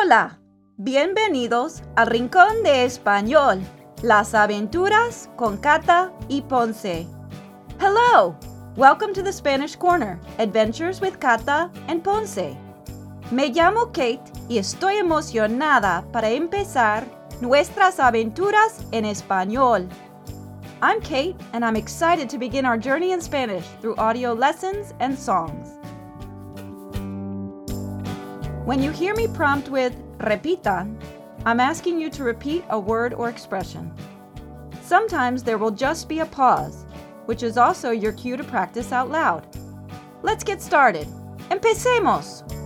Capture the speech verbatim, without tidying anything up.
Hola, bienvenidos al Rincón de Español, las aventuras con Cata y Ponce. Hello, welcome to the Spanish Corner, Adventures with Cata and Ponce. Me llamo Kate y estoy emocionada para empezar nuestras aventuras en español. I'm Kate, and I'm excited to begin our journey in Spanish through audio lessons and songs. When you hear me prompt with repitan, I'm asking you to repeat a word or expression. Sometimes there will just be a pause, which is also your cue to practice out loud. Let's get started. ¡Empecemos!